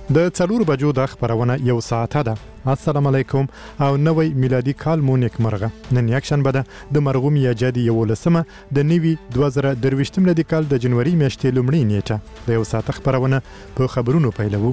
د 4 بجو د خبرونه یو ساعته ده. السلام علیکم او نوی میلادي کال مو نیکمرغه. نن یکشنبه ده د مرغوم یا جدي 11 د نوي 2023 میلادي کال د جنوري میاشتې لومړۍ نیټه. د یو ساعت خبرونه په خبرونو پیلوو.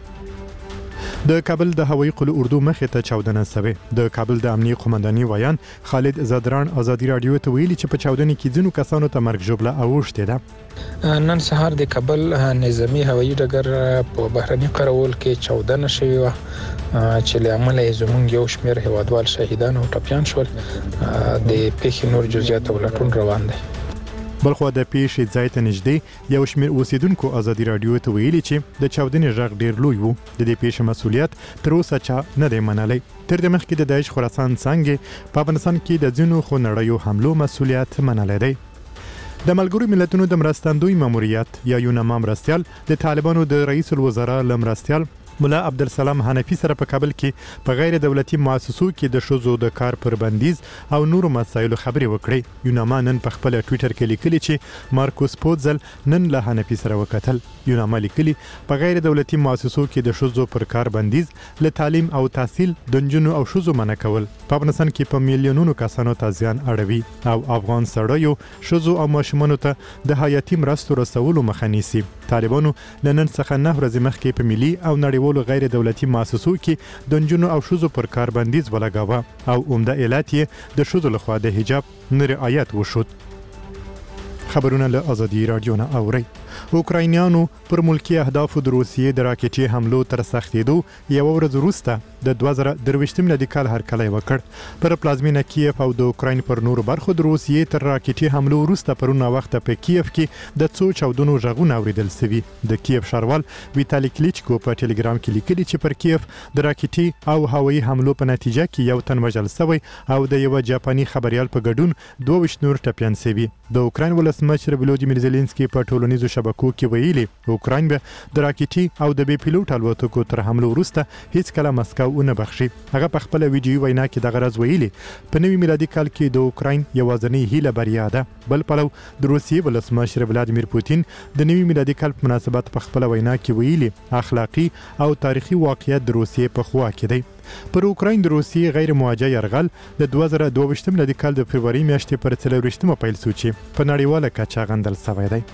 د کابل د هوایي قلعه اردو مخې ته چاودنه شوه. د کابل د امنیه قومنداني ویان خالد زادران ازادي رادیو ته ویلي چې په چاودنې کې ځینو کسانو ته مرګ ژوبله اوښتې ده. نن سهار د کابل نظامی هوایي ډګر په بهرني قرول کې چاودنه شوې و چې له عمله زمونږ یو شمېر هیوادوال شهیدان او ټپیان شول. د پیښې نور جزئیات ولټون روان دي. بلخو د پیښې ځای ته نږدې یو شمېر اوسیدونکو ازادي رادیو ته ویلي چې د چاودنې غږ ډیر لوی وو. د دې پیښې مسؤلیت تر اوسه چا نه دی منلی. تر دې مخکې د داعش خراسان څنګه په افغانستان کې د ځینو خونړیو حملو مسؤلیت منلی دی. د ملګرو ملتونو د مرستندوی ماموریت یا یوناما مرستیال د طالبانو د رئیس الوزرا لمرستیال مولا عبدالسلام حنفی سره په کابل کې په غیر دولتي مؤسسو کې د شوزو د کار پر بندیز او نورو مسایلو خبرې وکړې. یوناما نن په خپل ټوئیټر کې لیکلي چې مارکوس پوتزل نن له حنفی سره وکتل. یوناما لیکلي په غیر دولتي مؤسسو کې د شوزو پر کار بندیز له تعلیم او تحصیل د نجونو او شوزو منع کول په افغانستان کې په میلیونونو کسانو ته زیان اړوي او افغان سړیو شوزو او ماشومانو ته د حیاتي مرستو رسولو مخه نیسي. طالبانو نن څخه 9 ورځې مخکې په ملي او نړیوالو غیر دولتي مؤسسو کې د نجونو او شوزو پر کار بندیز ولګاوه او عمده علت یې د شوزو لخوا د حجاب نه رعایت وشود. خبرونه له ازادي رادیو نه اوري. اوکراینیانو پر ملکی اهدافو د روسیې د راکټي حملو تر سختېدو یو ورځ وروسته د 2023 میلادي کال هرکلی وکړ. پر پلازمینه کیف او د اوکراین پر نورو برخو د روسیې تر راکټي حملو وروسته پرونه وخت په کیف کې د څو چاودنو غږونه اوریدل شوي. د کیف ښاروال ویتالي کلیچکو په ټلګرام کې لیکلي چې پر کیف د راکټي او هوایي حملو په نتیجه کې یو تن وژل شوی او د یو جاپاني خبريال په ګډون 22 نور ټپیان شوي. د اوکراین ولسمشر ولودیمیر زيلنسکي په ټولنیزو شبکو کې ویلي اوکراین به د راکټي او د بي پيلوټ الوتکو تر حملو وروسته هیڅ کله مسکو نه بخشي. هغه په خپل ویډیو وینا کې د غرض ویلي په نوي میلادي کال کې د اوکراین یوازنی هیله بریا ده. بل پلو د روسیې ولسمشر ولادیمیر پوتین د نوي میلادي کال په مناسبت په خپل وینا کې ویلي اخلاقی او تاریخي واقعیت د روسیې په خوا کې دی. پر اوکراین د روسیې غیر مواجه يرغل د 2022 میلادي کال د فبرवरी میاشتې پر 24 پیل شو چې په نړیواله کچه غندل شوی دی.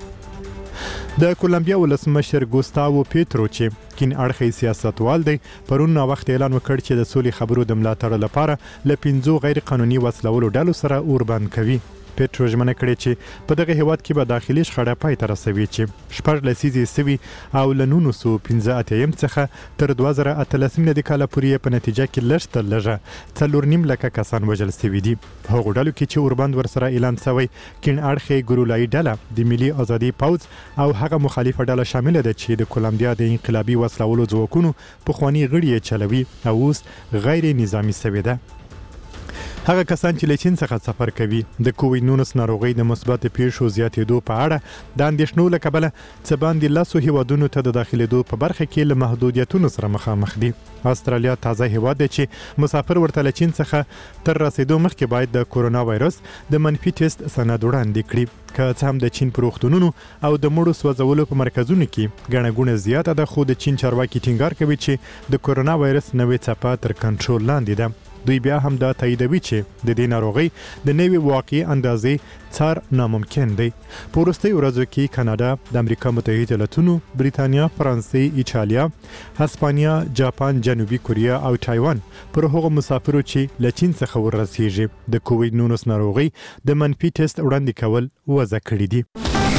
د کولمبیا ولسمشر ګوستاوو پیټرو چې کین اړخي سیاستوال دی پرون وخت اعلان وکړ چې د سولې خبرو د ملاتړ لپاره له 5 غیر قانوني وسلولو ډلو سره اوربند کوي. پیټرو ژمنه کړې چې په دغه هیواد کې به داخلي شخړه پای ته رسوي چې شپږ لسیزې سوي او له 1915 څخه تر 2013 میلادي کال پورې په نتیجه کې لږ تر لږه 4.5 لکه کسان وژل شوي دي. په هغو ډلو کې چې اوربند ورسره اعلان شوی کین اړخي ګورولای ډله د ملي ازادي پوځ او هغه مخالفه ډله شامل ده چې د کولمبیا د انقلابي وسلولو ځواکونو پخوانی غړي یې چلوي او اوس غیر نظامی شوی ده. هغه کسان چې له چین څخه سفر کوي د کووډ 19 ناروغۍ د مثبت پیښو زیاتېدو په اړه د اندېښنو له کبله څه باندې لاسو هیوادونو ته د داخليدو په برخه کې له محدودیتونو سره مخامخ دي. استرالیا تازه هیواد دی چې مسافر ورته له چین څخه تر رسیدو مخکې باید د کورونا وایرس د منفي ټیسټ سند وړاندې کړي. که څه هم د چین پر روغتونونو او د مړو سوځولو په مرکزونو کې ګڼه ګوڼه زیاته ده خو د چین چارواکي ټینګار کوي چې د کورونا وایرس نوې څپه تر کنټرول لاندې ده. دوی بیا هم دا تاییدوي چې د دې ناروغۍ د نوې واقعي اندازې څار ناممکن دی. په وروستیو ورځو کې کاناډا، د امریکا متحده ایالاتونو، بریتانیا، فرانسې، ایټالیا، هسپانیا، جاپان، جنوبي کوریا او تایوان پر هغو مسافرو چې له چین څخه ورسیږي د کووډ 19 ناروغۍ د منفي ټیسټ وړاندې کول وضع کړی دي.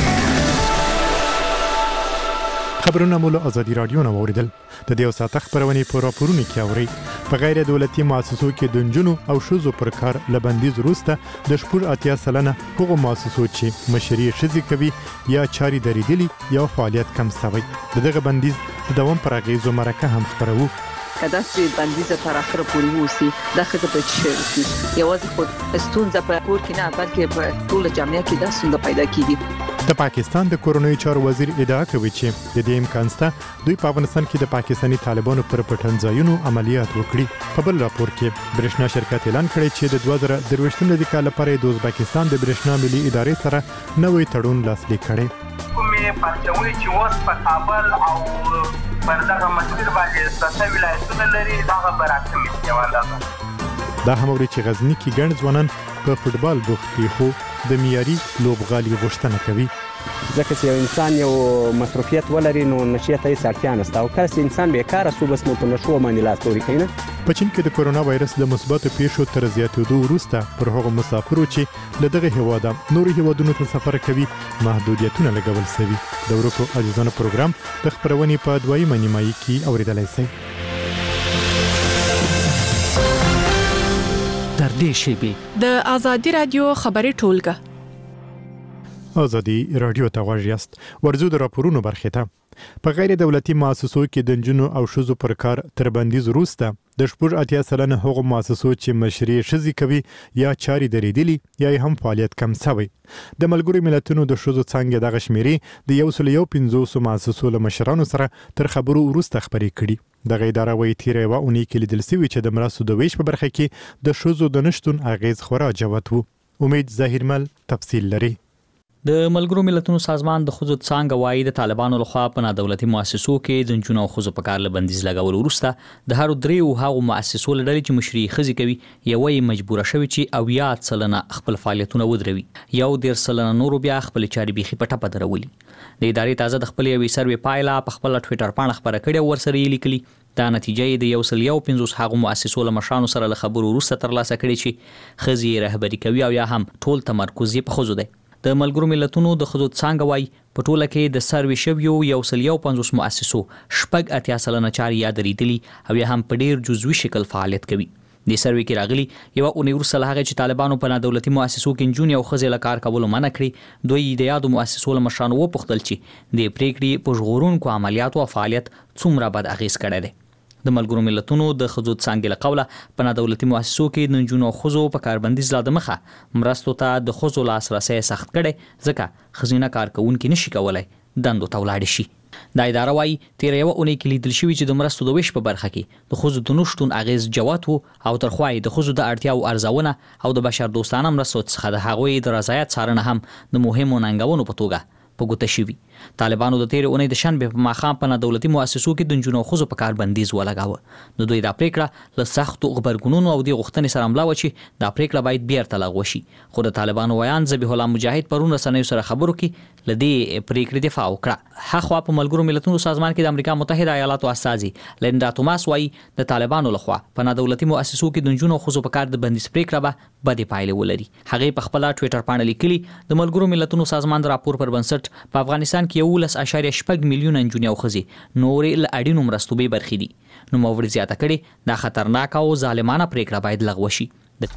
خبرونه مو له ازادي رادیو نه اوریدل. د دې ساعت خبرونه په راپورونو کې اوري. په غیر دولتي مؤسسو کې د نجونو او شوزو پر کار لبندیز وروسته د 80% هغو مؤسسو چې مشري شذي کوي یا چاري دریدلي یا فعالیت کم شوی. دغه بندیز د دوام پر اغیزو مرکه هم خبرو. کداسې بندیزه تر اخره پورې وسی د خځه په چیرې یوازې خود ستونزه په کور کې نه بلکې په ټول جامعه کې د ستونزه پیدا کیږي. د پاکستان د کورونوي چارو وزیر ادعا کوي چې د دې امکان شته دوی په افغانستان کې د پاکستاني طالبانو پر پټنځایونو عملیات وکړي. په بل راپور کې برېښنا شرکت اعلان کړی چې د 2023 کال لپاره د ازبکستان د برېښنا ملي ادارې سره نوې تړون لاسلیک کړي. کومې دغه پرچوي چې اوس په کابل او پر دغه مسیر باندې ستاسو ولایتونه لري دغه برعکس یو اندازه. دا هم اوري چې غزنی کې ګڼ ځوانان په فوتبال بوخت دي خو د معیاري لوبغالي غوښتنه کوي. ځکه چې یو انسان یو مصروفیت ولري نو نشي ته یې اړتیا نشته او کله چې انسان بیکاره شو بس مو په نشو باندې لاس پورې کوي. په چین کې د کورونا وایرس د مثبتو پیښو تر زیاتېدو وروسته پر هغو مسافرو چې له دغه هیواده نورو هیوادونو ته سفر کوي محدودیتونه لګول شوي. د ورکو عزیزانو پروګرام د خپرونې په دویمه نیمایي کې اوریدلای شئ. تر دې شیبې د آزادي رادیو خبري ټولګه آزادي رادیو ته غوږ یاست. ورزو د راپورونو برخه ته په غیر دولتي مؤسسو کې د نجونو او ښځو پر کار تر بندیز وروسته د 80% هغو مؤسسو چې مشري ښځې کوي یا چاري درېدلي یا هم فعالیت کم شوی. د ملګرو ملتونو د ښځو څانګې دغه شمیرې د 150 مؤسسو له مشرانو سره تر خبرو وروسته خبرې کړي. دغه اداره وایي تیره یوه اونۍ کې لیدل شوي چې د مرستو د ویش په برخه کې د ښځو د نشتون اغیز خورا جوت و. امید ظاهرمل تفصیل لري. د ملګرو ملتونو سازمان د ښځو څانګه وایي د طالبانو لخوا په نادولتي مؤسسو کې د نجونو او ښځو په کار له بندیز لګولو وروسته د هرو دریو هغو مؤسسو له ډلې چې مشري ښځې کوي یوه یې مجبوره شوې چې 80% خپل فعالیتونه ودروي، 10% نورو بیا خپل چارې بیخي په ټپه درولي. د ادارې تازه د خپل یوې سروې پایله په خپل ټویټر باندې خبره کړې او ورسره یې لیکلي. دا نتیجه یې د 150 هغو مؤسسو له مشرانو سره له خبرو وروسته ترلاسه کړې چې ښځې رهبري کوي او یا هم ټول تمرکز یې په ښځو دی. د ملګرو ملتونو د ښځو څانګه وایي په ټوله کې د سروې شویو 150 مؤسسو 80% چارې یا درېدلي او یا هم په ډېر جزوي شکل فعالیت کوي. د سروې کې راغلي یوه اونۍ وروسته له هغې چې طالبانو په نادولتي مؤسسو کې نجونې او ښځې له کار کولو منع کړي، دوی د یادو مؤسسو له مشرانو وپوښتل چې د پریکړې په ژغورونکو عملیاتو او فعالیت څومره بد اغېز کړی دی. د ملګرو ملتونو د ښځو څانګې له قوله په نادولتي مؤسسو کې د نجونو او ښځو په کاربندیز لا د مخه مرستو ته د ښځو لاسرسی سخت کړی ځکه ښځینه کارکوونکي نشي کولی دندو ته ولاړې شي. دا اداره وایي تیره یوه اونۍ کې لیدل شوي چې د مرستو د ویش په برخه کې د ښځو د نشتون اغېز جوت و او ترخوا یې د ښځو د اړتیاو ارزونه او د بشردوستانه مرستو څخه د هغوی د رضایت څارنه هم د مهمو ننګونو په توګه په ګوته شوي. طالبانو د تیرې اونۍ د شنبې په ماښام په نادولتي مؤسسو کې د نجونو او ښځو په کار بندیز ولګاوه. د دوی دا پریکړه له سختو غبرګونونو او د غوښتنې سره مله وه چې دا پریکړه باید بیرته لغوه شي، خو د طالبانو ویان ذبیح الله مجاهد پرون رسنیو سره خبرو کې له دې پریکړې دفاع وکړه. هاخوا په ملګرو ملتونو سازمان کې د امریکا متحده ایالاتو استازي لیندا توماس وایي د طالبانو لخوا په نادولتي مؤسسو کې د نجونو او ښځو په کار د بندیز پریکړه به بدې پایلې ولري. هغې په خپله ټویټر باندې لیکلي د ملګرو ملتونو سازمان د راپور پر بنسټ په افغانستان کې 11.6 میلیونه نجونې او ښځې نورې له اړینو مرستو بې برخې دي. نوموړي زیاته کړې دا خطرناک او ظالمانه پریکړه باید لغوه شي.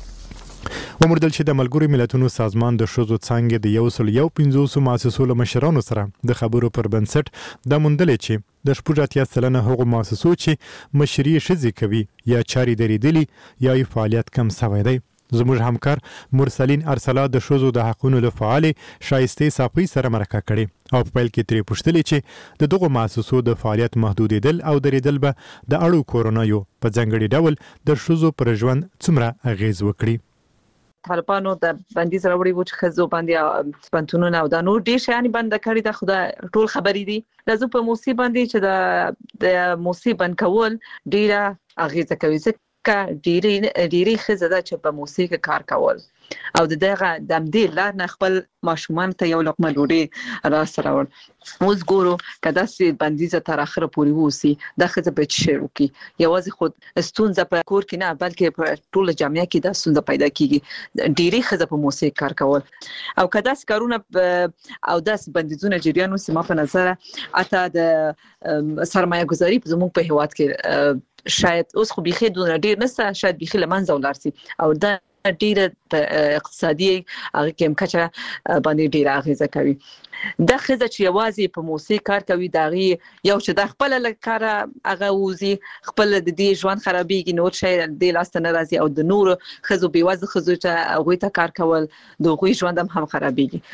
وموندل چې د ملګرو ملتونو سازمان د ښځو څانګې د 150 مؤسسو له مشرانو سره د خبرو پر بنسټ دا موندلې چې د 80% هغو مؤسسو چې مشري ښځې کوي یا چاري درېدلي یا فعالیت کم شوی دی. زموږ همکار مرسلین ارسلا د ښځو د حقونو له فعالې شایستې صافۍ سره مرکه کړې او په پیل کې ترې پوښتلې چې د دغو مؤسسو د فعالیت محدودېدل او درېدل به د اړو کورونایو په ځانګړي ډول د ښځو پر ژوند څومره اغېز وکړي. طالبانو د بندیز راوړي و چې ښځو باندې پنتونونه او د نور ډېر شیان بند کړي د خدای ټول خبرې دي. لازم په موسیقي باندې چې د موسیقي بند کول ډېره اغېزه کوي ځکه ډېری ښځې ده چې په موسیقي کار کول او دغه د همدې لار نه خپل ماشومان ته یو لقمه ډوډۍ راسره راوړ. اوس ګورو که داسې بندیزه تر اخره پورې ووسي دا ښځه باید څه شی وکړي. یوازې خو ستونزه په کور کې نه بلکې په ټوله جامعه کې دا ستونزه پیدا کیږي. ډېری ښځه په موسیقي کار کول او که داسې کارونه او داسې بندیزونه جریان وسي ما په نظر اته د سرمایه گذاري زموږ په هیواد کې شاید اوس خو بیخي دونه ډیر نسته، شاید بیخي لمنځه ولاړ شي او دا ډیره اقتصادي هغه کې کچه باندې ډیره اغیزه کوي. دا ښځه چې یوازې په موسیقي کار کوي دا غي یو چې د خپل لکاره هغه وزي خپل د دې ژوند خرابېږي، نور شي د لاسته نه راځي او د نور ښځو بیوازه ښځو ته هغه ته کار کول د غوي ژوند هم خرابېږي.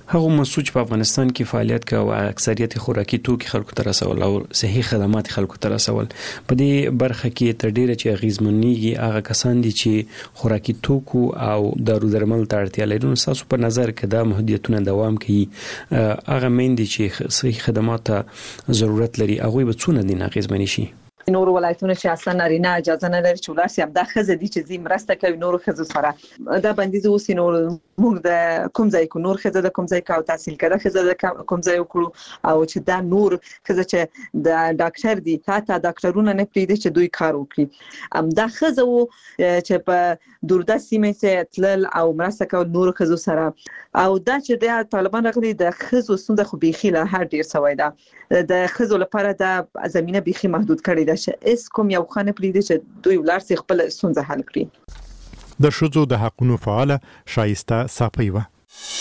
هغه مسوج په افغانستان کې فعالیت کوي او اکثریت خوراکي توکي خلکو ته رسول او صحي خدمات خلکو ته رسول. په دې برخه کې تر ډیره چې اغیزمنېږي هغه کسان دي چې خوراکي توکو او دارو درمل ته اړتیا لري. نو تاسو په نظر کې دا محدودیتونه دوام کوي هغه مېندې چې صحي خدمات ته ضرورت لري هغه به څونه دي اغیزمنې شي؟ نور ولایتونه چې اصلا نارینه اجازه نه لري چې ولاسي هم دا خزه دي چې زی مرسته کوي نور خزو سره دا بندیز اوس نور موږ د کوم ځای کو نور خزه د کوم ځای کا تحصیل کړه خزه د کوم ځای وکړو او چې دا نور خزه چې د ډاکټر دي تا ډاکټرونه نه پریږدي چې دوی کار وکړي دا خزه وو چې په دورده سیمه کې تلل او مرسته کوي نور خزو سره او دا چې د طالبان راغلي د خزو ستونزه خو بيخي له هر ډیر سوي ده د خزو لپاره د زمينه بيخي محدود کړي ده چې اس کوم یو خانه پریږدي چې دوی ولارسي خپل ستونزه حل کړي. د شذو د حقونو فعال شایسته صافي و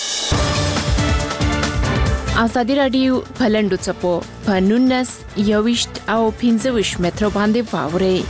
ازادي رادیو پلندو چپو پنونس یوشت او 15 متر باندې واوري.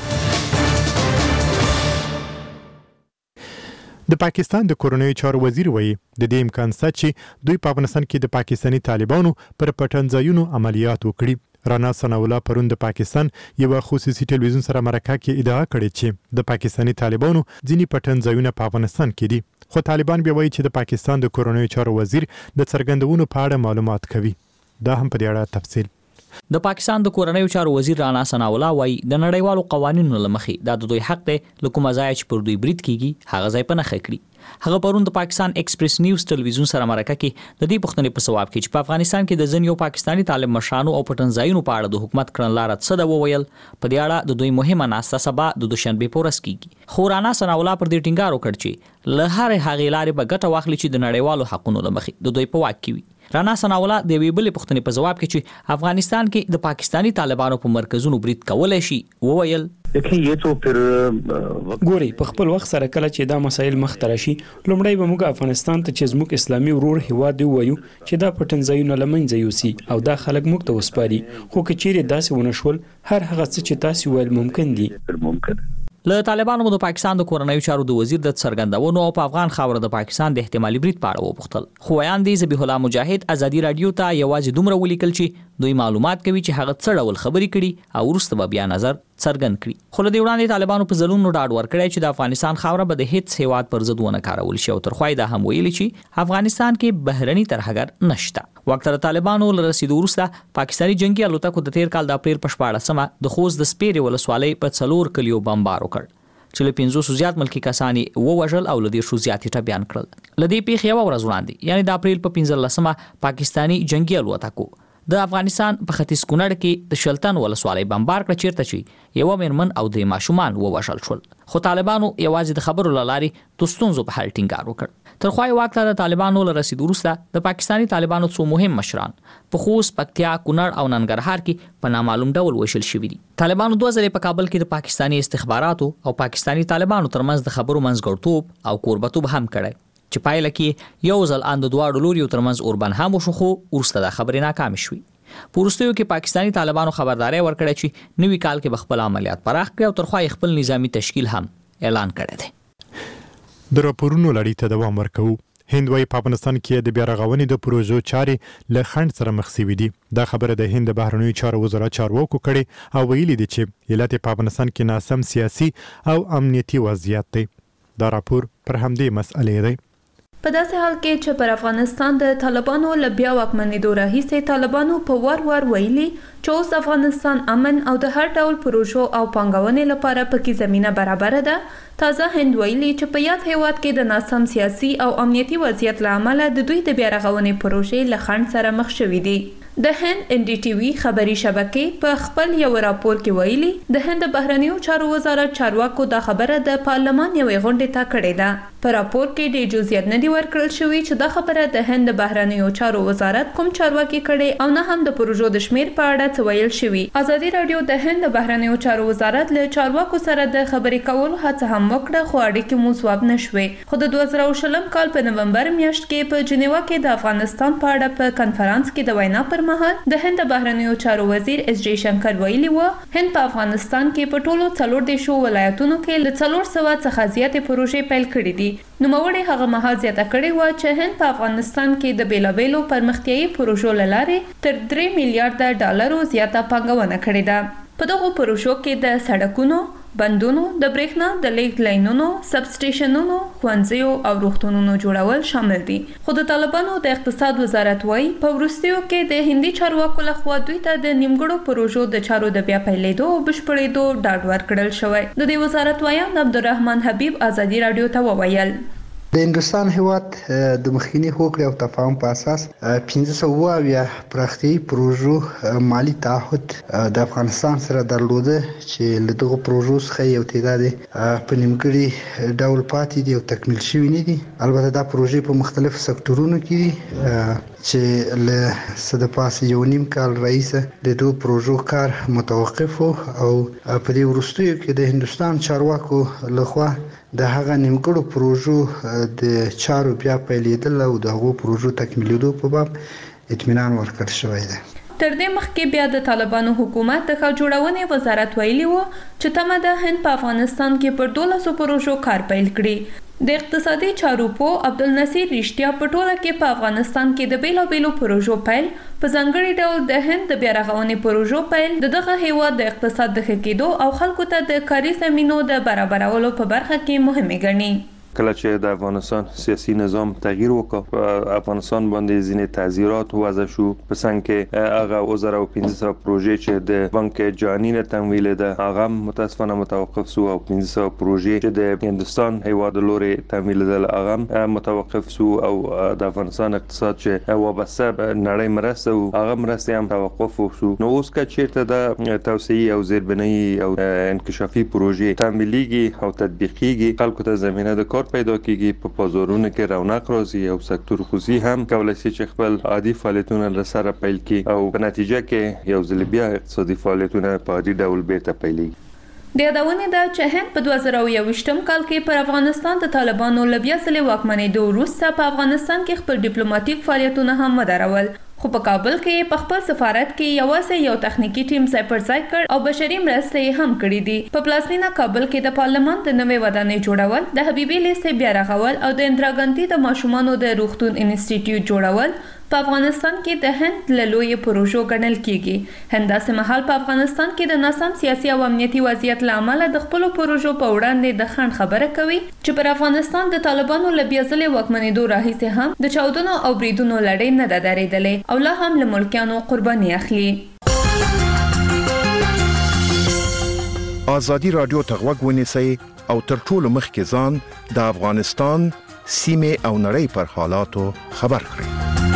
د پاکستان د کورنۍ چارو وزیر وایي د دې امکان شته چې دوی په افغانستان کې د پاکستاني طالبانو پر پټنځایونو عملیات وکړي. رانا ثناءالله پرون د پاکستان یو خصوصي ټلویزیون سره مرکه کې ادعا کړې چې د پاکستاني طالبانو ځینی پټنځایونه په افغانستان کې دي خو طالبان بیا وایي چې د پاکستان د کورنۍ چارو وزیر د څرګندونو په اړه معلومات کوي. دا هم په دې اړه تفصیل. د پاکستان د کورنۍ چارو وزیر رانا ثناءالله وایي د نړیوالو قوانینو لمخې دا د دوی حق دی لکه مزای چې پر دوی برید کیږي هغه ځای په نخښه کړي. هغه پرون د پاکستان ایکسپریس نیوز ټلویزیون سره مرکه کې د دې پښتنې په ثواب کې چې په افغانستان کې د ځینو پاکستاني طالب مشرانو او پټنځایونو په اړه د حکومت کړنلاره څه دا وویل په دې اړه د دوی مهمه ناسته سبا د دوشنبه په ورځ کېږي. خو رانا ثناءالله پر دې ټینګار وکړ چې له هر هغې لارې به ګټه واخلي چې د نړیوالو حقونو لمخې د دوی په واک کې وي. رانا ثناءالله د ویبل پښتنې په ځواب کې چې افغانستان کې د پاکستاني طالبانو په مرکزونو برید کولای شي وویل ګوري په خپل وخت سره کله چې دا مسایل مخ ته راشي لومړی به موږ افغانستان ته چې زموږ اسلامي ورور هیواد دی وایو چې دا پټنځایونه لمنځه یوسي او دا خلک موږ ته وسپاري خو کچېره داسې ونه شول هر هغه څه چې تاسو ویل ممکن دي. له طالبانو د پاکستان د کورنۍ چارو د وزیر د څرګندونو او په افغان خاور د پاکستان د احتمالي برید په اړه وپوښتل. خو ویاندې ذبیح الله مجاهد ازادي رادیو ته یوازې دومره ولیکل چې دوی معلومات کوي چې هغه څه ډول خبرې کړي او وروسته به بیا نظر څرګند کړي. خو له دې وړاندې طالبانو په ځلونو ډاډ ورکړی چې د افغانستان خاوره به د هیڅ هیواد پر ضد ونه کارول شي او ترخوا دا هم ویلي چې افغانستان کې بهرني ترهګر نشته. وخت د طالبانو له رسیدو وروسته پاکستاني جنگي الوتکو د تیر کال د اپریل په 14مه د خوست د سپیرې ولسوالۍ په 4 کلیو بمبار وکړ چې له 500 زیات ملکی کسانی ووژل او له دې شو زیات ټپيان کړل. لدې پیښې یو ورځ وړاندې یعنی د اپریل په 15مه پاکستاني جنگي الوتکو د افغانستان په ختیځ کونړ کې د شلتن ولسوالۍ بمبار کړ چیرته چې یو میرمن او د ماشومان ووژل شول. خو طالبانو یوازې د خبرو لاري د ستونزو په حل ټینګار وکړ. ترخوا وخت د طالبانو له رسیدو وروسته د پاکستاني طالبانو څو مهم مشران په خوست، پکتیا، کونړ او ننګرهار کې په نامعلوم ډول وشل شوي دي. طالبانو 2000 په کابل کې د پاکستاني استخباراتو او پاکستاني طالبانو ترمنځ د خبرو منځګړتوب او کوربتوب هم کړی چې پایله کې یو ځل اند دواړو لوريو ترمنځ اوربن هم وشو خو ورسته د خبرې ناکام شوې. پورستیو کې پاکستاني طالبانو خبرداري ورکړه چې نوې کال کې بخپل عملیات پراخ کړي او ترخوا خپل نظامی تشکیل هم اعلان کړی دی. د راپورونو لړۍ ته دوام ورکوو. هند وايي په افغانستان کې د بیا رغونې د پروژو چارې له خنډ سره مخ شوي دي. دا خبره د هند بهرنیو چارو وزارت چارواکو کړې او ویلي دي چې ایالت په افغانستان کې ناسم سیاسي او امنیتي وضعیت دی. دا راپور پر همدې مسئلې دی. په داسې حال کې چې پر افغانستان د طالبانو له بیا واکمنېدو راهیسې طالبانو په وار ویلي چې اوس افغانستان امن او د هر ډول پروژو او پانګونې لپاره پکې زمینه برابره ده. تازه هند ویلي چې په یاد هیواد کې د ناسم سیاسي او امنیتي وضعیت له امله د دوی د بیا رغونې پروژې له خنډ سره مخ شوي دي. د هند NDTV خبري شبکې په خپل یو راپور کې ویلي د هند بهرنیو چارو وزارت چارواکو دا خبره د پارلمان یوې غونډې ته کړې ده. په راپور کې د جزئیات نه دی ورکړل شوی چې دا خبره د هند بهرنیو چارو وزارت کوم چارواکي کړي او نه هم د پروژو د شمیر په اړه څه ویل شوی. ازادي رادیو د هند بهرنیو چارو وزارت له چارواکو سره د خبرې کولو هڅه هم وکړه خو اړیکې مو ځواب نشوي. خو د 2020 کال په نومبر میاشت کې په جنیوا کې د افغانستان په اړه په کنفرانس کې د وینا پر مهال د هند بهرنیو چارو وزیر اس جی شنکر ویلي و هند په افغانستان کې په ټولو 14 ولایتونو کې له 400 څخه زیاتې پروژې پیل کړې دي. نوموړي هغه مهال زیاته کړې و چې هند په افغانستان کې د بیلابېلو پرمختیایي پروژو لارې تر 3 میلیارډ ډالرو زیاته پانګونه کړې ده. په دغه پروژو کې د سړکونو، بندونو، د برېښنا د لیږد لاینونو، سب سټیشنونو، ښوونځیو او روغتونونو جوړول شامل دي. خو د طالبانو د اقتصاد وزارت وايي په وروستیو کې د هندي چارواکو لخوا دوی ته د نیمګړو پروژو د چارو د بیا پیلېدو او بشپړېدو ډاډ ورکړل شوی. د دې وزارت وایي عبدالرحمن حبیب ازادي رادیو ته وویل د هندوستان هیواد د مخکینی هوکړې او تفاهم په اساس 1500 پراختیایي پروژو مالی تعهد د افغانستان سره درلوده چې له دغه پروژو څخه یو تعداد په نیمګړي ډول پاتې دي او تکمیل شوي نه دي. البته دا پروژې په مختلفو سکتورونو کې دي چې له صد پاسه یو نیم کال رئیسه د دوه پروژو کار متوقف او په دې وروستیو کې د هندوستان چارواکو لخوا د هغه نیمګړو پروژو د چارو بیا پیلېدل او دغه پروژو تکمیلېدو په باب اطمینان ورکړل شوی دی. تر دې مخکې بیا د طالبانو حکومت د ښار جوړونې وزارت ویلي و چې تمه ده هند په افغانستان کې پر 1200 پروژو کار پیل کړي. د اقتصادي چارو په عبدالنصیر رښتیا په ټوله کې په افغانستان کې د بیلابېلو پروژو پیل په ځانګړي ډول د هند د بیا رغونې پروژو پیل دغه هیواد د اقتصاد د ښه کېدو او خلکو ته د کاري زمینو د برابرولو په برخه کې مهمه ګڼي. کله چې د افغانستان سیاسي نظام تغییر وکړ، افغانستان باندې ځینې تعزیرات وضع شو، په څنګ کې هغه 1500 پروژې چې د بانک جهانی نه تمویل ده هغه متاسفانه متوقف شو او 1500 پروژې چې د هندستان هیواد لوري تمویل ده هغه متوقف شو او د افغانستان اقتصاد چې وابسته نړۍ مرسته او هغه مرسته هم توقف شو. نو اوس چې د توسعه او زیربنایی او انکشافي پروژې تمویليږي او تطبیقيږي، خلکو ته زمينه د کار پیدا کیږي، په بازارونو کې رونق راځي او سکتور خصوصي هم کولای شي چې خپل عادي فعالیتونه سره پیل کړي او په نتیجه کې یو ځل بیا اقتصادي فعالیتونه په عادي ډول بیرته پیلېږي. د یادونې ده چې هند په 2021 کال کې پر افغانستان د طالبانو له بیا ځلې واکمنېدو وروسته په افغانستان کې خپل ډیپلوماټیک فعالیتونه هم ودرول. خو په کابل کې په خپل سفارت کې یوازې یو تخنیکی ټیم ځای پر ځای کړ او بشري مرستې هم کړې دي. په پلازمینه کابل کې د پارلمان د نوې ودانۍ جوړول، د حبیبي لیسې بیا رغول او د اندرا ګاندي د ماشومانو د روغتون انسټیټیوټ جوړول په افغانستان کې د هند له لویو پروژو ګڼل کیږي. هند داسې مهال په افغانستان کې د ناسم سیاسي او امنیتي وضعیت له امله د خپل پروژو په وړاندې د خنډ خبره کوي چې پر افغانستان د طالبانو له بیا ځلې واکمنېدو راهیسې هم د چاودنو او بریدونو لړۍ نه ده درېدلې او لا هم له ملکیانو قرباني اخلي. ازادي رادیو ته غوږ ونیسئ او تر ټولو مخکې ځان د افغانستان سیمه او نړۍ پر حالاتو خبر کړئ.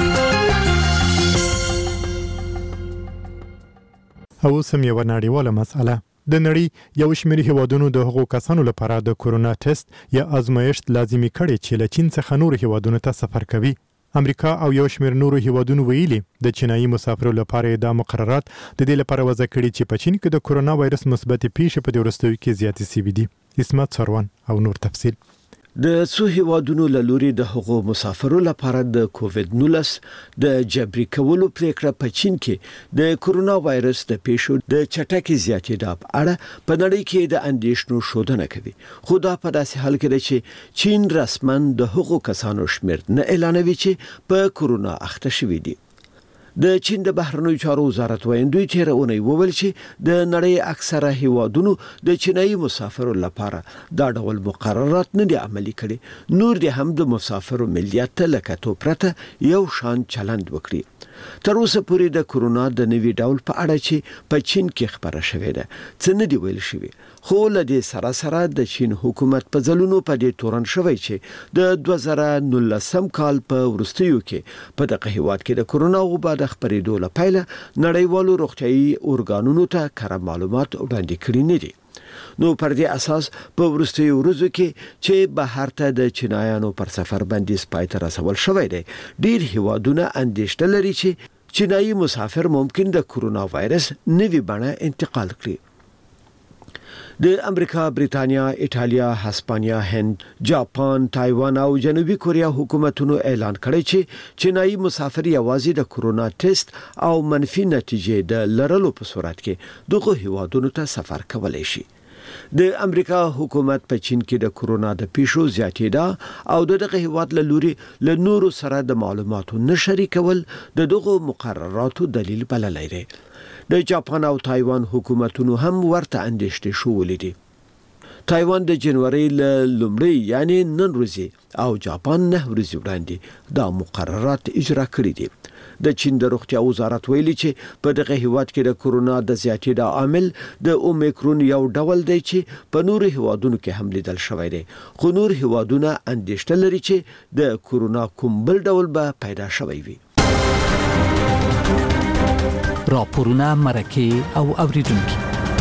او سم یو نړیواله مسأله د نړۍ یو شمېر هیوادونو د هغو کسانو لپاره د کورونا ټیسټ یا آزمایښت لازمي کړي چې له چین څخه نور هیوادونو ته سفر کوي. امریکا او یو شمېر نورو هیوادونو ویلي د چینایي مسافرو لپاره دا مقررات د دې لپاره وضع کړي چې په چین کې د کورونا وایرس مثبت پیښې په دې وروستیو کې زیاتې شوې دي. اسمت سروان او نور تفصیل. د څو هیوادونو له لوري د هغو مسافرو لپاره د کووید 19 د جبري کولو پریکړه په چین کې د کورونا وایرس د پیښو د چټکې زیاتېدو په اړه په نړۍ کې د اندېښنو ښودنه کوي. خو دا په داسې حال کې ده چې چین رسماً د هغو کسانو شمېر نه اعلانوي چې په کورونا اخته شوي دي. د چین د بهرنیو چارو وزارت وایي تیر اونۍ وویل چې د نړۍ اکثره هیوادونو د چینایي مسافرو لپاره دا ډول مقررات نه دي عملي کړي، نور دي هم د مسافرو ملیت ته لکه تو پرته یو شان چلند وکړي. تر اوسه پورې د کورونا د نوي ډول په اړه چې په چین کې خبره شوې ده څه نه دی ویل شوی، خو له دې سره سره د چین حکومت په ځلونو په دې تورن شوی چې د 2019 کال په وروستیو کې په دغه هیواد کې د کورونا وبا د خپرېدو لپاره نړیوالو روغتیايي اورګانونو ته کره معلومات وړاندې کړي نه دي. نو پر دې اساس په وروستیو ورځو کې چې بهر ته د چینایانو پر سفر بندیز پای ته رسول شوی دی، ډیر هیوادونه اندېښنه لري چې چینایي مسافر ممکن د کورونا وایرس نوي بڼه انتقال کړي. د امریکا، بریتانیا، ایټالیا، هسپانیا، هند، جاپان، تایوان او جنوبي کوریا حکومتونو اعلان کړی چې چینایي مسافر یوازې د کورونا ټیسټ او منفي نتیجې د لرلو په صورت کې دغه هیوادونو ته سفر کولای شي. د امریکا حکومت په چین کې د کورونا د پیښو زیاتېدا او دغه هیواد له لوري له نورو سره د معلوماتو نشري کول دغه مقرراتو دلیل بللی دی. د جاپان او تایوان حکومتونو هم ورته اندېښنې شولې دي. تایوان د جنوري لومړی یعنی نن ورځې او جاپان 9 ورځې وړاندې دا مقررات اجرا کړي دي. د چین د روغتیا وزارت ویلي چې په دغه هیواد کې د کورونا د زیاتېدا عامل د اومیکرون یو ډول دی چې په نورو هیوادونو کې هم لیدل شوی دی، خو نور هیوادونه اندېښنه لري چې د کورونا کوم بل ډول به پیدا شوی وي. راپورونه مرکه او اوریدونکو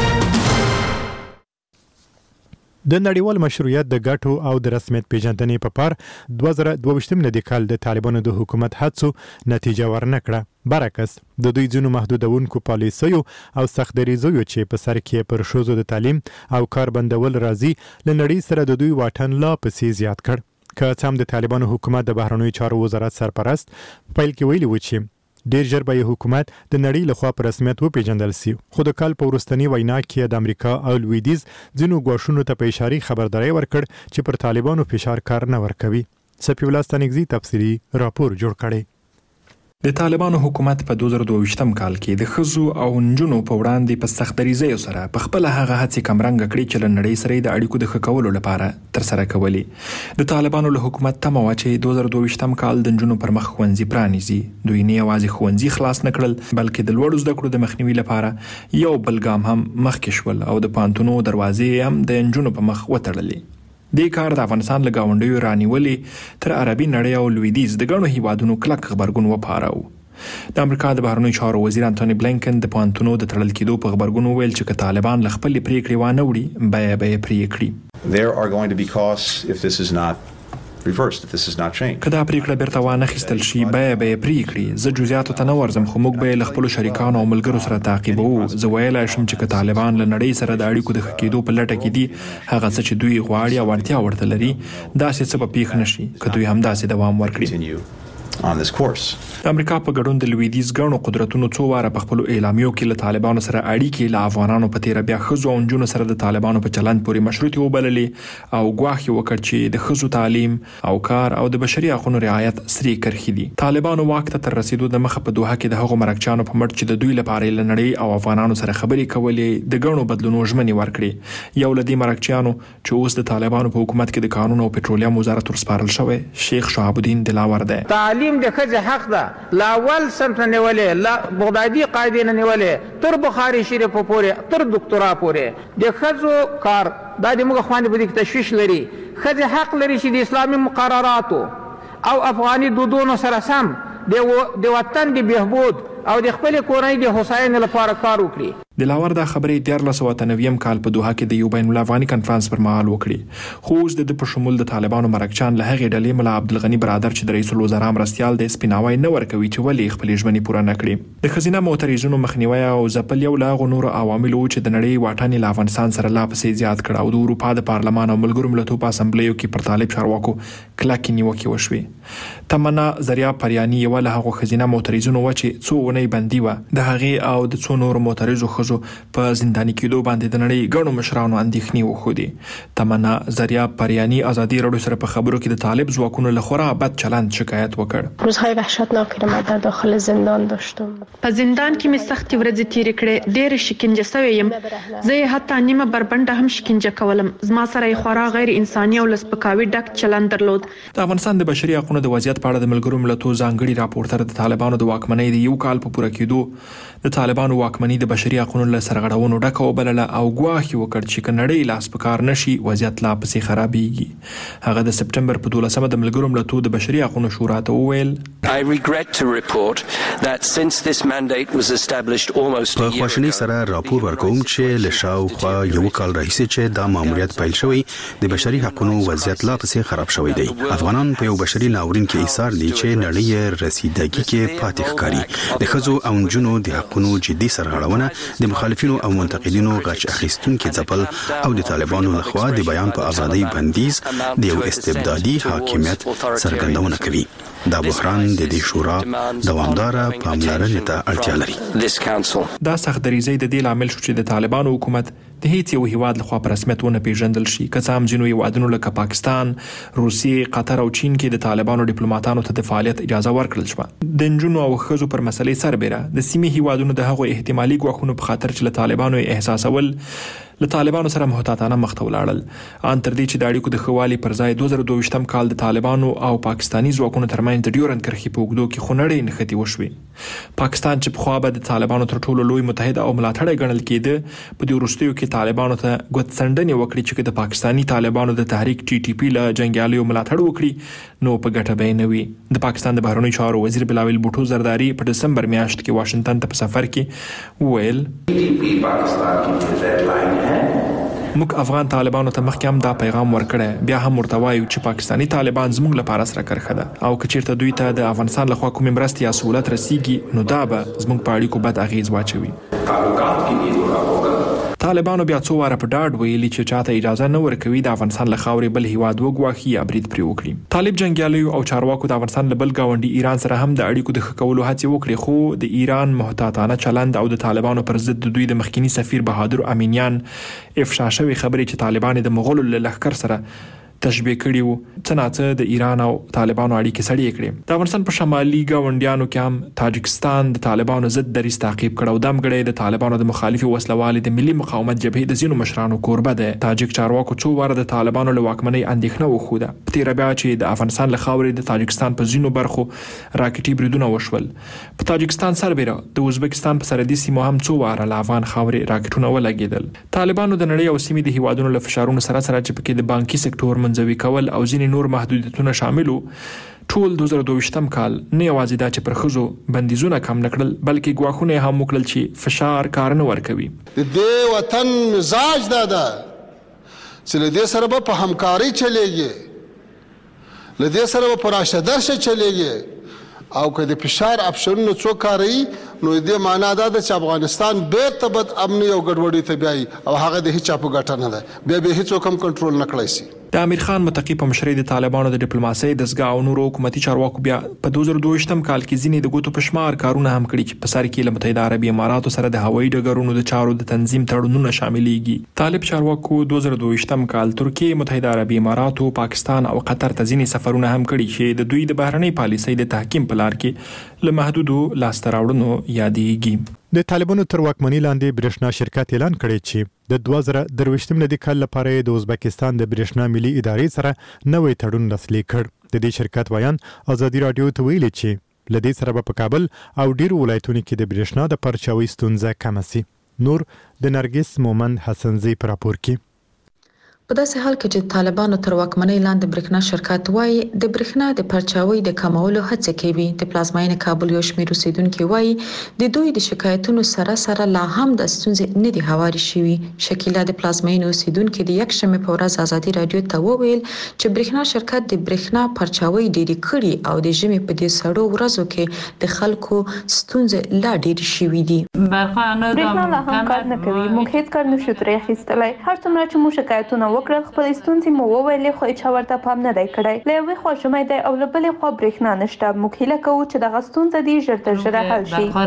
د نړیوال مشروعیت د ګټو او د رسمیت پیژندنې په پار 2022 ملي کال د طالبانو د حکومت هڅو نتیجه ورنکړه. برعکس د دوی ځینو محدودونکو پالیسیو او سخت دریزو چې په سر کې پر ښځو د تعلیم او کار بندول راځي لنړی سره د دوی واټن لا پسې زیات کړ. که څه هم د طالبانو حکومت د بهرنیو چارو وزارت سرپرست پیل کې ویلي و چې ډیر ژر به حکومت د نړۍ لخوا په رسمیت وپیژندل شي، خو د کال په وروستنی وینا کې د امریکا او لویدیز ځینو ګواښونو ته په اشاري خبرداري ورکړ چې پر طالبانو فشار کار نه ورکوي. سپی الله ستانګزي تفصیلی راپور جوړ کړي. د طالبانو حکومت په 2022 کال کې د ښځو او نجونو په وړاندې په سخت دریځۍ سره په خپل هغه هڅې کمرنګ کړې چې له نړۍ سره د اړیکو د ښه کولو لپاره تر سره کولې. د طالبانو له حکومت تمه وه چې 2022 کال د نجونو پر مخ ښوونځي پرانیزي. دوی نه یوازې ښوونځي خلاص نه کړل بلکې د لوړو زده کړو د مخنیوي لپاره یو بل ګام هم مخکې شول او د پوهنتونو دروازې هم د نجونو په مخ وتړلې. دې کار د افغانستان له ګاونډیو رانیولې تر عربي نړۍ او لویدیز د ګڼو هیوادونو کلک غبرګون وپاروه. د امریکا د بهرنیو چارو وزیر انټونی بلینکن د پوهنتونونو د تړل کېدو په غبرګون وویل چې که طالبان له خپلې پریکړې وانه وړي بیه به یې پرې کړي. There are going to be costs if this is not reversed, if this is not changed. که دا پریکړه بیرته وانه اخیستل شي بیه به یې پرې کړي. زه جزئیاتو ته نه ورځم خو موږ به یې له خپلو شریکانو او ملګرو سره تعقیبوو. زه ویلی شم چې که طالبان له نړۍ سره د اړیکو د ښه کېدو په لټه کې دي هغه څه چې دوی غواړي او اړتیا ورته لري داسې څه به پیښ نه شي که دوی همداسې دوام ورکړي. د امریکا په ګډون د لویدیز ګڼو قدرتونو څو واره په خپلو اعلامیو کې له طالبانو سره اړیکې له افغانانو په تیره بیا ښځو او نجونو سره د طالبانو په چلند پورې مشروطې وبللې او ګواښ یې وکړ چې د ښځو تعلیم او کار او د بشري حقونو رعایت سرې کرښې دي. طالبانو واک ته تر رسیدو د مخه په دوحه کې د هغو مرکچیانو په مټ چې د دوی لپاره له نړۍ او افغانانو سره خبرې کولې د ګڼو بدلونو ژمنې ورکړې. یو له دې مرکچیانو چې اوس د طالبانو په حکومت کې د قانون او پټرولیم وزارت ورسپارل شوی شیخ شهاب الدین دلاور دی. تعلیم د ښځې حق ده، لا اول صنف نه نیولې، لا بغدادي قاعده نه نیولې، تر بخاري شریف پورې، تر دکتورا پورې د ښځو کار دا د موږ خوانې په دې تشویش لري. ښځې حق لري چې د اسلامي مقرراتو او افغاني دودونو سره سم د وطن د بهبود او د خپل کورنۍ د هوساینې لپاره کار وکړي. دلاور دا خبرې 1990 کال په دوحه کې د یو بین الافغاني کنفرانس پر مهال وکړي. خو اوس د په شمول د طالبانو مرکچان له هغې ډلې ملا عبدالغني برادر چې د رئیس الوزرا مرستیال د سپیناوی نه ورکوي چې ولې خپلې ژمنې پوره نه کړي. د ښځینه معترضینو مخنیوی او ځپل یو له هغو نورو عواملو چې د نړۍ واټن یې له افغانستان سره لا پسې زیات کړ او د اروپا د پارلمان او ملګرو ملتونو په اسمبلیو کې پر طالب چارواکو کلکې نیوکې وشوې. تمنا زریاب پریاني یوه له هغو ښځینه معترضینو وه چې څو اونۍ بندي وه. د هغې او د څو نورو معترضو ښځو په زنداني کېدو باندې د نړۍ ګڼو مشرانو اندېښنې وښودې. تمنا زریاب پریاني ازادي راډیو سره په خبرو کې د طالب ځواکونو له خورا بد چلند شکایت وکړ. روزهای وحشتناکی را من در داخل زندان داشتم. په زندان کې مې سختې ورځې تېرې کړې، ډېرې شکنجه سوې یم. زه یې حتی نیمه بربنډه هم شکنجه کولم. زما سره یې خورا غیر انساني او له سپکاوي ډک چلند درلود. د افغانستان د بشري حقونو د وضعیت په اړه د ملګرو ملتونو ځانګړي راپورټر د طالبانو د واکمنۍ د یو کال په پوره کېدو د طالبانو واکمنۍ د بشري حقونو له سرغړونو ډکه وبلله او ګواښ یې وکړ چې که نړۍ لاس په کار نشي وضعیت لا پسې خرابېږي. هغه د سپټمبر په 12 د ملګرو ملتونو د بشري حقونو شورا ته وویل په خواشینۍ سره راپور ورکوم چې له شاوخوا یو کال راهیسې چې دا ماموریت پیل شوی د بشري حقونو وضعیت لا پسې خراب شوی دی. افغانان په یو بشري ناورین کې ایثار دي چې نړۍ رسیدګي کې پاتې ښکاري. د ښځو او نجونو د حقونو جدي سرغړونه، د مخالفینو او منتقدینو غچ اخیستونکي ځپل او د طالبانو لخوا د بیان په ازادۍ بندیز د یو استبدادي حاکمیت څرګندونه کوي. دا بحران د دې شورا دوامداره پاملرنې ته اړتیا لري. دا سخت دریځۍ د دې لامل شو چې د طالبانو حکومت د هیڅ یو هیواد لخوا په رسمیت ونه پیژندل شي، که څه هم ځینو هیوادونو لکه پاکستان، روسیې، قطر او چین کې د طالبانو ډیپلوماټانو ته د فعالیت اجازه ورکړل شوه. د نجونو او ښځو پر مسلې سربېره د سیمې هیوادونو د هغو احتمالي ګواښونو په خاطر چې له طالبانو احساسول له طالبانو سره محتاطانه مخ ته ولاړل. ان تر دې چې د اړیکو د ښه والي پر ځای 2022م کال د طالبانو او پاکستاني ځواکونو ترمنځ د ډیورند کرښې په اوږدو کې خونړۍ نښتې وشوې. پاکستان چې پخوا به د طالبانو تر ټولو لوی متحد او ملاتړی ګڼل کېده، په دې وروستیو کې طالبانو ته ګوتڅنډنې وکړې چې د پاکستاني طالبانو د تحریک TTP له جنګیالیو ملاتړ وکړي نو په ګټه به نه وي. د پاکستان د بهرنیو چارو وزیر بلاول بوټو زرداری په دسمبر میاشت کې واشنگټن ته په سفر کې وویل TTP پاکستان کې ډیډلاین ہے. موږ افغان طالبانو ته مخکې هم دا پیغام ورکړی، بیا هم ورته وایو چې پاکستانی طالبان زموږ لپاره سره کرښه ده او که چیرته دوی ته د افغانستان لخوا کومې مرستې یا سهولت رسیږي نو دا به زموږ په اړیکو بد اغیز واچوي. طالبانو بیا څو واره په ډاډ ویلي چې چاته اجازه نه ورکوي د افغانستان له خاورې بل هیواد وګواښي یا برید پرې وکړي. طالب جنګیالیو او چارواکو د افغانستان له بل ګاونډي ایران سره هم د اړیکو د ښه کولو هڅې وکړې، خو د ایران محتاطانه چلند او د طالبانو پر ضد د دوی د مخکني سفیر بهادر امینیان افشا شوې خبرې چې طالبان د مغولو له لښکر سره تشبیه کړي وو، څه ناڅه د ایران او طالبانو اړیکې سړې کړې. د افغانستان په شمالي ګاونډیانو کې هم تاجکستان د طالبانو ضد دریځ تعقیب کړ او دمګړی د طالبانو د مخالفي وسلوالې د ملي مقاومت جبهې د ځینو مشرانو کوربه ده. تاجک چارواکو څو واره د طالبانو له واکمنۍ اندېښنه وښوده. په تېره بیا چې د افغانستان له خاورې د تاجکستان په ځینو برخو راکټي بریدونه وشول. په تاجکستان سربېره د ازبکستان په سرحدي سیمو هم څو واره له افغان خاورې راکټونه ولګېدل. طالبانو د نړۍ او سیمې د هیوادونو له فشارونو سره سره چې پکې د بانکي سکتور منځوي کول او ځینې نور محدودیتونه شاملو، ټول 2022م کال نه یوازې دا چې پر ښځو بندیزونه کم نه کړل بلکې ګواښونه یې هم وکړل چې فشار کار نه ورکوي. د دې وطن مزاج دا ده چې له دې سره به په همکاري چلیږي، له دې سره به په راشه درشه چلیږي او که د فشار اپشنونه څوک کاروي نو دې معنا دا ده چې افغانستان بیرته بد امني او ګډوډۍ ته بیایي او هغه د هیچا په ګټه نه ده، بیا به هیڅوک هم کنټرول نه کړی شي. د امیر خان متقي په مشرۍ د طالبانو د ډیپلوماسۍ دستګاه او نورو حکومتي چارواکو بیا په 2022م کال کې ځینې د ګوتو په شمار کارونه هم کړي چې په سر کې له متحده عربي اماراتو سره د هوایي ډګرونو د چارو د تنظیم تړونونه شاملېږي. طالب چارواکو 2022م کال ترکیه، متحده عربي اماراتو، پاکستان او قطر ته ځینې سفرونه هم کړي چې د دوی د بهرنۍ پالیسۍ د تحکیم په لار کې له محدودو لاسته راوړنو یادېږي. د طالبانو تر واکمنۍ لاندې برېښنا شرکت اعلان کړی چې د 2023م ملي کال لپاره د ازبکستان د برېښنا ملي ادارې سره نوې تړون لاسلیک کړ. د دې شرکت ویان ازادي رادیو ته ویلي چې لدې سره په کابل او ډیرو ولایتونو کې د برېښنا د پرچاوي ستونزه کم شي. نور د نرګس مومند حسنزي پر راپور کې. په داسې حال کې چې طالبانو تر واکمنۍ لاندې برېښنا شرکت وایي د برېښنا د پرچاوي د کمولو هڅه کوي، د پلازمینې کابل یو شمېر اوسیدونکو وایي د دوی د شکایتونو سره سره لا هم د ستونزې نه دي هواري شوي. شکیلا د پلازمینې اوسیدونکو د یکشنبه په ورځ ازادي رادیو ته وویل چې برېښنا شرکت د برېښنا پرچاوي ډېری کړي او د ژمي په دې سړو ورځو کې د خلکو ستونزې لا ډېرې شوي دي. برېښنا لا هم کار نه کوي، موږ هیڅ کار نشو ترې اخیستلی. هر څومره چې موږ شکایتونه وکړل خپل ستونزې مو وویلې خو هیڅ ورته پام نه دی کړی. له یوې خوا ژمی دی او له بلې خوا برېښنا نشته. موږ هیله کوو چې دغه ستونزه دې ژر تر ژره حل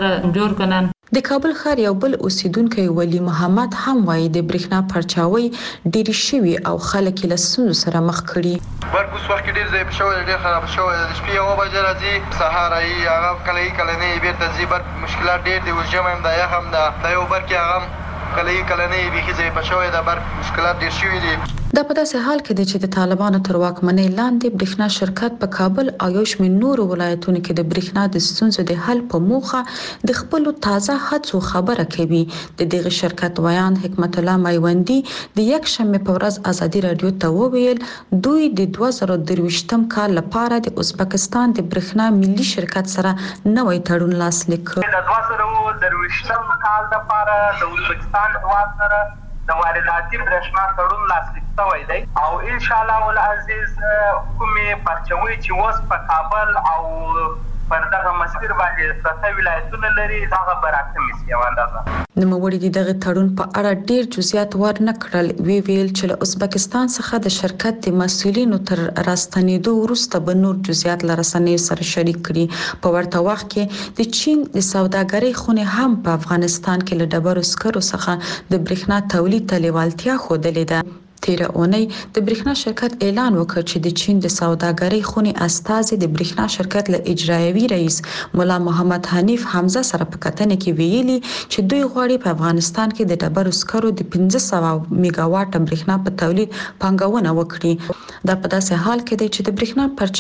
شي. د کابل ښار یو بل اوسیدونکی ولی محمد هم وایي د برېښنا پرچاوي ډېری شوي او خلک له ستونزو سره مخ کړي. برق اوس وخت کې ډېر ضعیف شوی، ډېر خراب شوی. د شپې 1 بجې راځي، سهار راځي، هغه کله نه بیرته ځي. برق مشکلات ډېر دي، اوس ژمی هم دا یخ هم دا یو برق هغه کله نه بیخي ضعیف شوی، دا برق مشکلات ډېر شوي دي. دا په داسې حال کې دی چې د طالبانو تر واکمنۍ لاندې برېښنا شرکت په کابل او یو شمېر نورو ولایتونو کې د برېښنا د ستونزو د حل په موخه د خپلو تازه هڅو خبره کوي. د دغه شرکت ویان حکمت الله میوندي د یکشنبه په ورځ ازادي رادیو ته وویل دوی د 2023م کال لپاره د ازبکستان د برېښنا ملي شرکت سره نوې تړون لاسلیک کړ. د 2023م کال لپاره د ازبکستان هیواد سره د وارداتي برېښنا تړون لاسلیک شوی دی او ان شاء الله العزیز کومې پرچاوي چې اوس په کابل او پر دغه مسیر باندې څه ولایتونه لري دغه برعکس مې اندازه نوموړي دغه تړون په اړه ډیر جزئیات ورنه کړل ویل چې له ازبکستان څخه د شرکت د مسؤلینو تر راستنېدو وروسته به نور جزئیات لرسنې سره شریک کړي په ورته وخت کې د چین د سوداګرۍ خونې هم په افغانستان کې له ډبرو سکرو څخه د برېښنا تولید ته لیوالتیا ښودلې ده تیره اونۍ د برېښنا شرکت اعلان وکړ چې د چین د سوداګرۍ خونې استازي د برېښنا شرکت له اجرایوي رئیس مولا محمد حنیف حمزه سره په کتنه کې ویلي چې دوی غواړي په افغانستان کې د ډبرو سکرو د 1500 میگا واټ برېښنا په تولید پانګونه وکړي دا په داسې حال کې دی چې د برېښنا